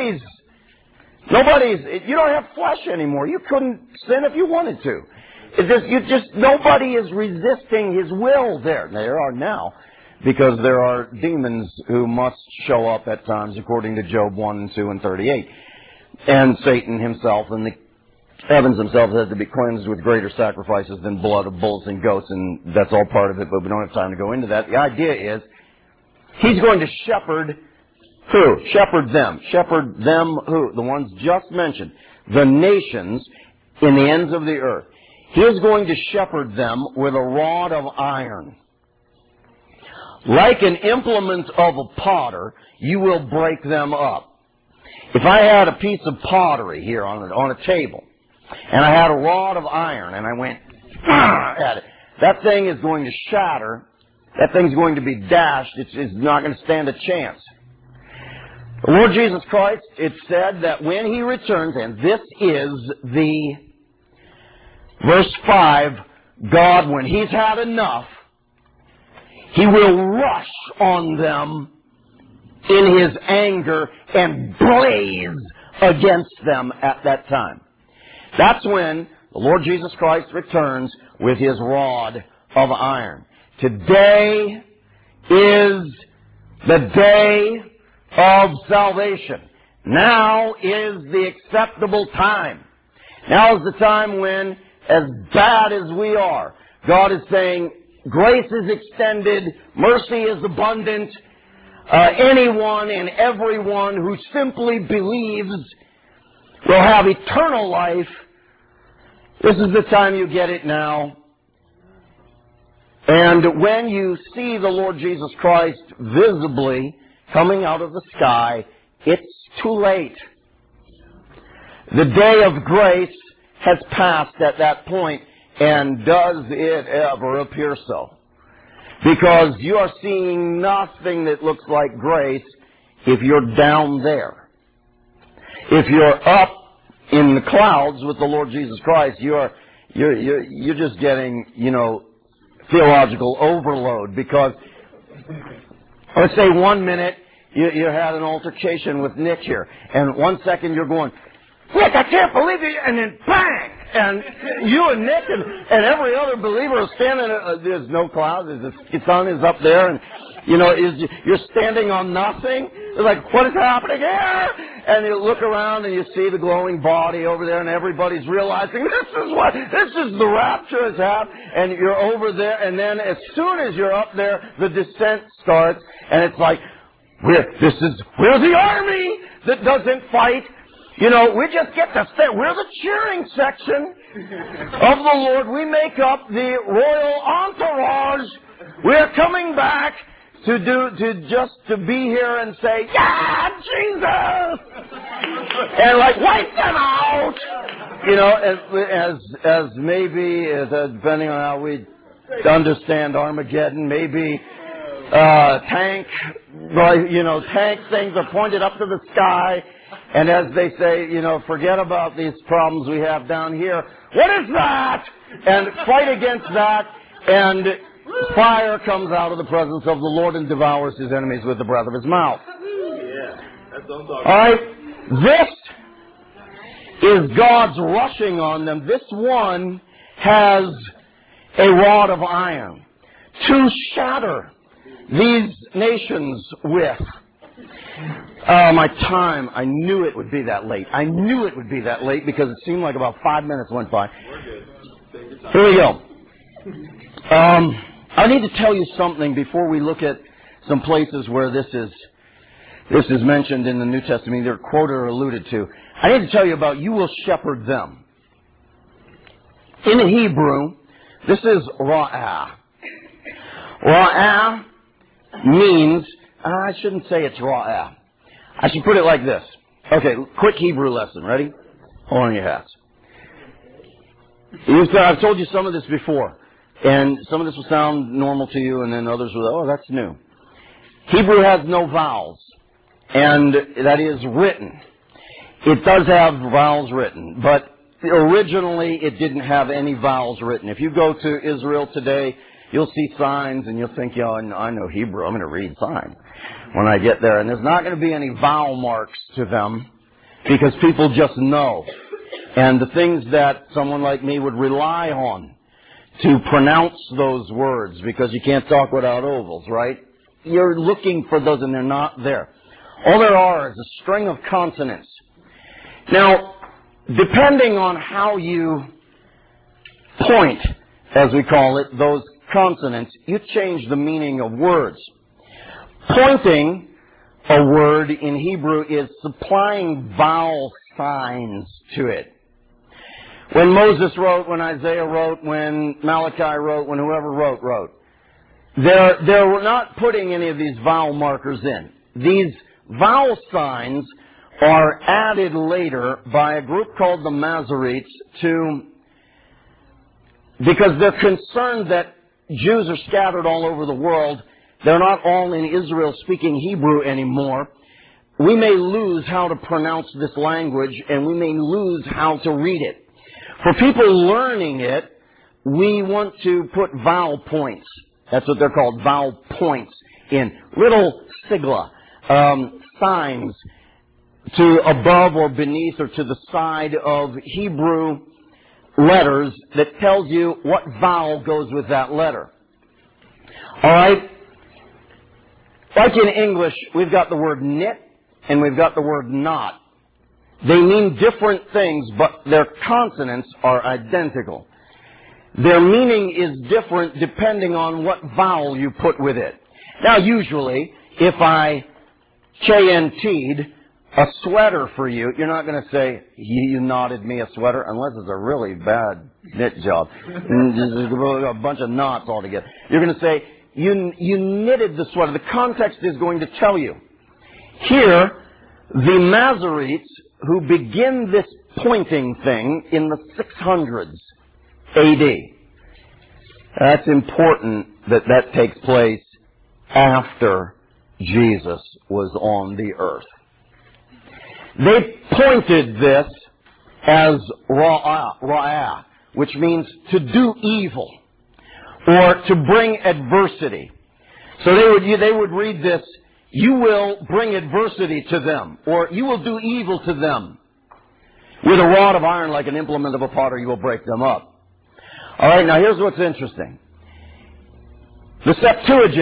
you don't have flesh anymore. You couldn't sin if you wanted to. Nobody is resisting His will there. There are now, because there are demons who must show up at times, according to Job 1 and 2 and 38. And Satan himself and the heavens themselves had to be cleansed with greater sacrifices than blood of bulls and goats, and that's all part of it, but we don't have time to go into that. The idea is, He's going to shepherd who? Shepherd them. Shepherd them who? The ones just mentioned. The nations in the ends of the earth. He is going to shepherd them with a rod of iron. Like an implement of a potter, you will break them up. If I had a piece of pottery here on a table, and I had a rod of iron, and I went at it, that thing is going to shatter. That thing's going to be dashed. It's not going to stand a chance. The Lord Jesus Christ, it said that when He returns, and this is the verse 5, God, when He's had enough, He will rush on them in His anger and blaze against them at that time. That's when the Lord Jesus Christ returns with His rod of iron. Today is the day of salvation. Now is the acceptable time. Now is the time when, as bad as we are, God is saying, grace is extended, mercy is abundant. Anyone and everyone who simply believes will have eternal life. This is the time you get it now. And when you see the Lord Jesus Christ visibly coming out of the sky, it's too late. The day of grace has passed at that point, and does it ever appear so? Because you are seeing nothing that looks like grace if you're down there. If you're up in the clouds with the Lord Jesus Christ, you're just getting, theological overload. Because let's say 1 minute you had an altercation with Nick here, and 1 second you're going, Nick, I can't believe it, and then bang! And you and Nick and every other believer are standing, there's no clouds, the sun is up there, and You're standing on nothing. It's like, what is happening here? And you look around and you see the glowing body over there, and everybody's realizing this is the rapture has happened. And you're over there, and then as soon as you're up there, the descent starts, and it's like, we're the army that doesn't fight. We just get to stay. We're the cheering section of the Lord. We make up the royal entourage. We're coming back to be here and say, yeah, Jesus! And wipe them out! As maybe, depending on how we understand Armageddon, maybe tank things are pointed up to the sky, and as they say, forget about these problems we have down here. What is that? And fight against that, and fire comes out of the presence of the Lord and devours his enemies with the breath of his mouth. Yeah, that's what I'm talking about. All right, this is God's rushing on them. This one has a rod of iron to shatter these nations with. My time, I knew it would be that late. I knew it would be that late because it seemed like about 5 minutes went by. We're good. Take your time. Here we go. I need to tell you something before we look at some places where this is mentioned in the New Testament, either quoted or alluded to. I need to tell you about you will shepherd them. In Hebrew, this is ra'ah. Ra'ah means, I shouldn't say it's ra'ah. I should put it like this. Okay, quick Hebrew lesson. Ready? Hold on your hats. I've told you some of this before. And some of this will sound normal to you, and then others will, oh, that's new. Hebrew has no vowels, and that is written. It does have vowels written, but originally it didn't have any vowels written. If you go to Israel today, you'll see signs, and you'll think, I know Hebrew, I'm going to read signs when I get there. And there's not going to be any vowel marks to them, because people just know. And the things that someone like me would rely on to pronounce those words, because you can't talk without ovals, right? You're looking for those and they're not there. All there are is a string of consonants. Now, depending on how you point, as we call it, those consonants, you change the meaning of words. Pointing a word in Hebrew is supplying vowel signs to it. When Moses wrote, when Isaiah wrote, when Malachi wrote, when whoever wrote, they're not putting any of these vowel markers in. These vowel signs are added later by a group called the Masoretes because they're concerned that Jews are scattered all over the world. They're not all in Israel speaking Hebrew anymore. We may lose how to pronounce this language, and we may lose how to read it. For people learning it, we want to put vowel points. That's what they're called, vowel points, in little sigla, signs to above or beneath or to the side of Hebrew letters that tells you what vowel goes with that letter. All right? Like in English, we've got the word knit and we've got the word not. They mean different things, but their consonants are identical. Their meaning is different depending on what vowel you put with it. Now, usually, if I KNT'd a sweater for you, you're not going to say, you knotted me a sweater, unless it's a really bad knit job. A bunch of knots all together. You're going to say, you knitted the sweater. The context is going to tell you. Here, the Masoretes, who begin this pointing thing in the 600s A.D. That's important that that takes place after Jesus was on the earth. They pointed this as ra'ah, which means to do evil or to bring adversity. So they would read this, you will bring adversity to them, or you will do evil to them. With a rod of iron like an implement of a potter, you will break them up. All right, now here's what's interesting. The Septuagint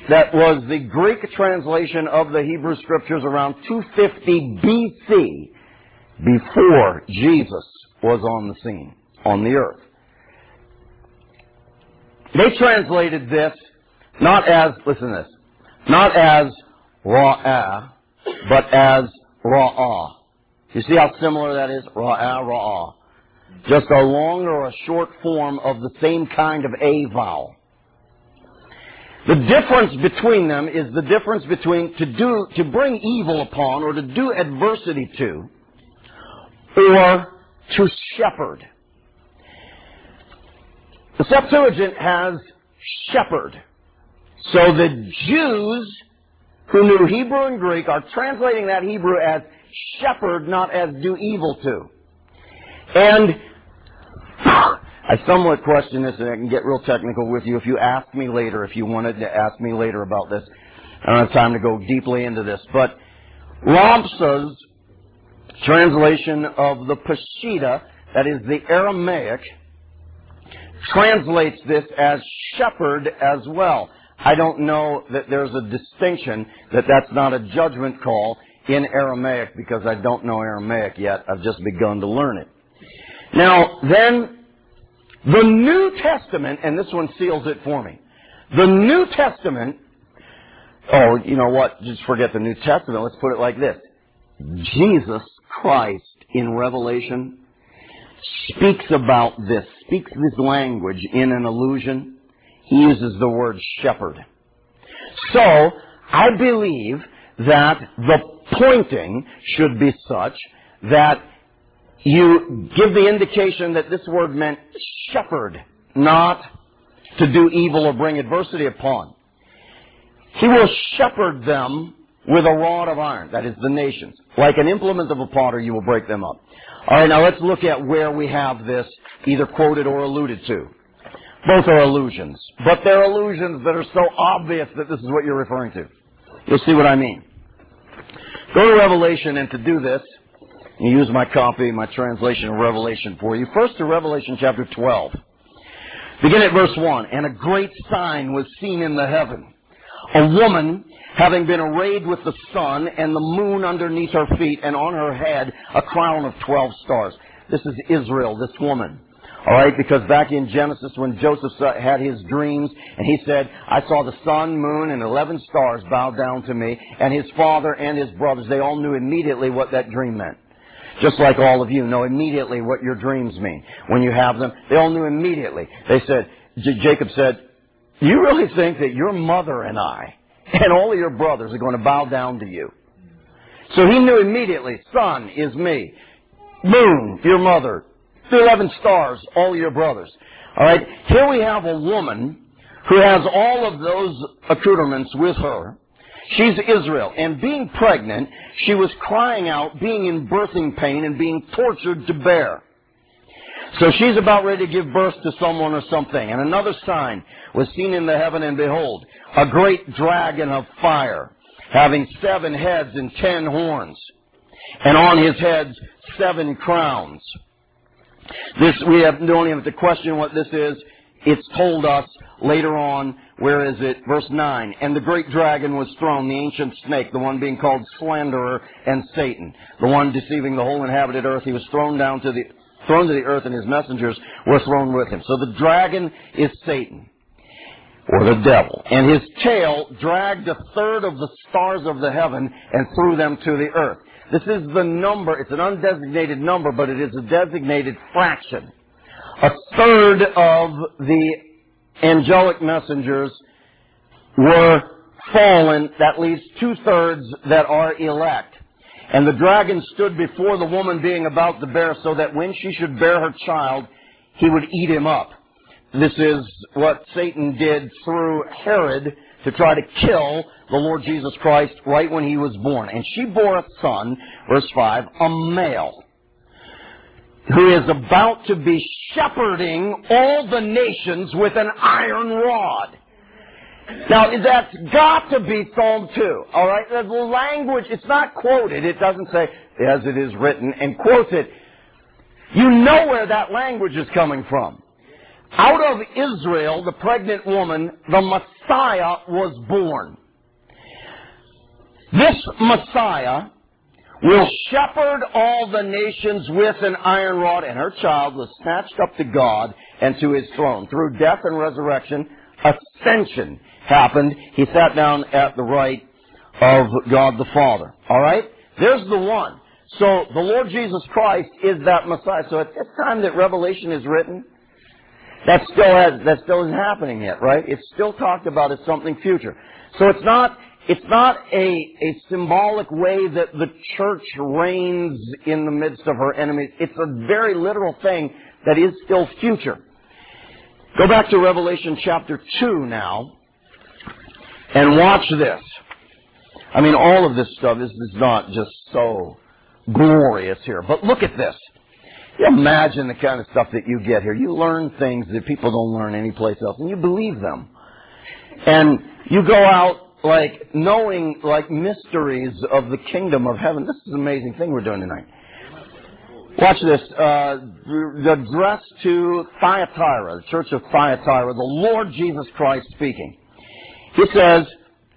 that was the Greek translation of the Hebrew Scriptures around 250 BC, before Jesus was on the scene, on the earth. They translated this not as, listen to this, not as Ra'ah, but as Ra'ah. You see how similar that is? Ra'ah, Ra'ah. Just a longer or a short form of the same kind of A vowel. The difference between them is the difference between to bring evil upon, or to do adversity to, or to shepherd. The Septuagint has shepherd. So the Jews who knew Hebrew and Greek are translating that Hebrew as shepherd, not as do evil to. And I somewhat question this, and I can get real technical with you if you ask me later, if you wanted to ask me later about this. I don't have time to go deeply into this. But Ramsa's translation of the Peshitta, that is the Aramaic, translates this as shepherd as well. I don't know that there's a distinction, that that's not a judgment call in Aramaic, because I don't know Aramaic yet. I've just begun to learn it. Now, then, the New Testament, and this one seals it for me. The New Testament, oh, you know what? Just forget the New Testament. Let's put it like this. Jesus Christ in Revelation speaks about this, speaks this language in an allusion. He uses the word shepherd. So, I believe that the pointing should be such that you give the indication that this word meant shepherd, not to do evil or bring adversity upon. He will shepherd them with a rod of iron, that is the nations. Like an implement of a potter, you will break them up. All right, now let's look at where we have this either quoted or alluded to. Both are allusions, but they're allusions that are so obvious that this is what you're referring to. You'll see what I mean. Go to Revelation, and to do this, you use my copy, my translation of Revelation for you. First to Revelation chapter 12. Begin at verse 1. And a great sign was seen in the heaven. A woman having been arrayed with the sun and the moon underneath her feet, and on her head a crown of 12 stars. This is Israel, this woman. All right, because back in Genesis when Joseph had his dreams, and he said, I saw the sun, moon, and 11 stars bow down to me, and his father and his brothers, they all knew immediately what that dream meant. Just like all of you know immediately what your dreams mean. When you have them, they all knew immediately. They said, Jacob said, you really think that your mother and I and all of your brothers are going to bow down to you? So he knew immediately, sun is me, moon, your mother, the 11 stars, all your brothers. All right, here we have a woman who has all of those accoutrements with her. She's Israel, and being pregnant, she was crying out, being in birthing pain and being tortured to bear. So she's about ready to give birth to someone or something. And another sign was seen in the heaven, and behold, a great dragon of fire, having 7 heads and 10 horns, and on his heads 7 crowns. This, we don't even have to question what this is. It's told us later on. Where is it? Verse 9. And the great dragon was thrown, the ancient snake, the one being called Slanderer and Satan, the one deceiving the whole inhabited earth. He was thrown to the earth, and his messengers were thrown with him. So the dragon is Satan, or the devil. And his tail dragged 1/3 of the stars of the heaven and threw them to the earth. This is the number. It's an undesignated number, but it is a designated fraction. 1/3 of the angelic messengers were fallen. That leaves 2/3 that are elect. And the dragon stood before the woman being about to bear, so that when she should bear her child, he would eat him up. This is what Satan did through Herod to try to kill the Lord Jesus Christ right when he was born. And she bore a son, verse 5, a male, who is about to be shepherding all the nations with an iron rod. Now, that's got to be Psalm 2, all right? The language, it's not quoted. It doesn't say, as it is written, and quotes it. You know where that language is coming from. out of Israel, the pregnant woman, the Messiah was born. This Messiah will shepherd all the nations with an iron rod, and her child was snatched up to God and to His throne. Through death and resurrection, ascension happened. He sat down at the right of God the Father. All right? There's the one. So the Lord Jesus Christ is that Messiah. So at this time that Revelation is written, that still isn't happening yet, right? It's still talked about as something future. So it's not a symbolic way that the church reigns in the midst of her enemies. It's a very literal thing that is still future. Go back to Revelation chapter 2 now and watch this. I mean, all of this stuff is not just so glorious here. But look at this. You imagine the kind of stuff that you get here. You learn things that people don't learn anyplace else, and you believe them. And you go out like knowing like mysteries of the kingdom of heaven. This is an amazing thing we're doing tonight. Watch this. The address to Thyatira, the church of Thyatira, the Lord Jesus Christ speaking. He says,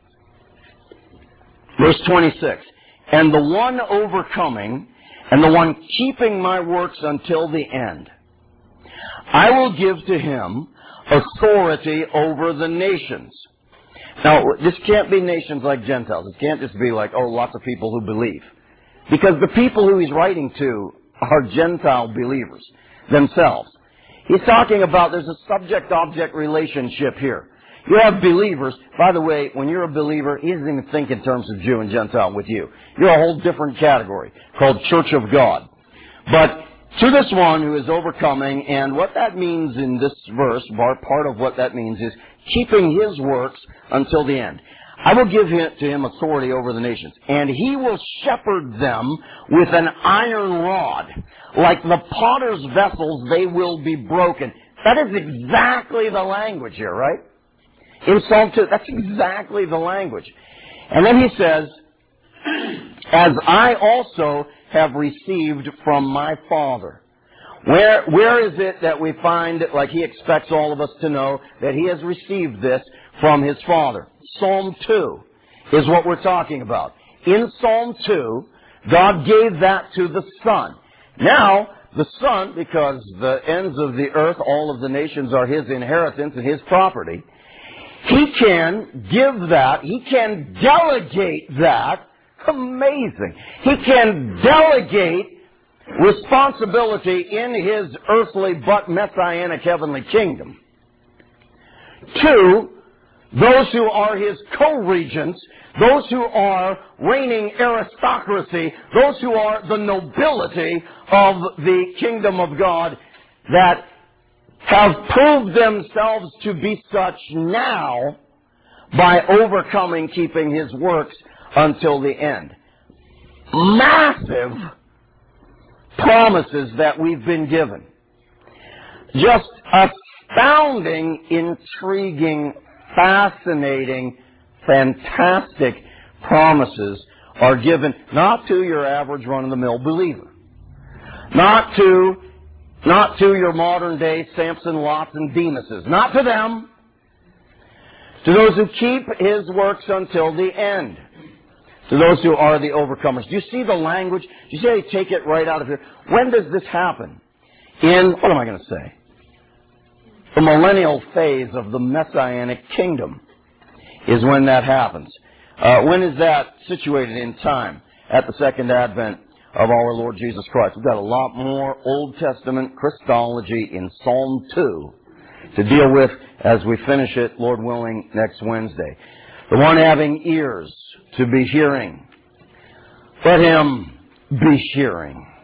verse 26, and the one overcoming and the one keeping my works until the end, I will give to him authority over the nations. Now, this can't be nations like Gentiles. It can't just be like, lots of people who believe. Because the people who he's writing to are Gentile believers themselves. He's talking about there's a subject-object relationship here. You have believers. By the way, when you're a believer, he doesn't even think in terms of Jew and Gentile with you. You're a whole different category called Church of God. But to this one who is overcoming, and what that means in this verse, part of what that means is keeping his works until the end. I will give to him authority over the nations, and he will shepherd them with an iron rod. Like the potter's vessels, they will be broken. That is exactly the language here, right? In Psalm 2, that's exactly the language. And then he says, as I also have received from my Father. Where is it that we find, like he expects all of us to know, that he has received this from his Father? Psalm 2 is what we're talking about. In Psalm 2, God gave that to the Son. Now, the Son, because the ends of the earth, all of the nations are his inheritance and his property, he can give that, he can delegate that. Amazing. He can delegate responsibility in his earthly but messianic heavenly kingdom to those who are his co-regents, those who are reigning aristocracy, those who are the nobility of the kingdom of God that have proved themselves to be such now by overcoming, keeping his works until the end. Massive promises that we've been given. Just astounding, intriguing, fascinating, fantastic promises are given not to your average run-of-the-mill believer. Not to your modern-day Samson, Lots, and Demuses. Not to them. To those who keep his works until the end. To those who are the overcomers. Do you see the language? Do you see how you take it right out of here? When does this happen? In, what am I going to say? The millennial phase of the Messianic kingdom is when that happens. When is that situated in time? At the second advent of our Lord Jesus Christ. We've got a lot more Old Testament Christology in Psalm 2 to deal with as we finish it, Lord willing, next Wednesday. The one having ears to be hearing, let him be hearing.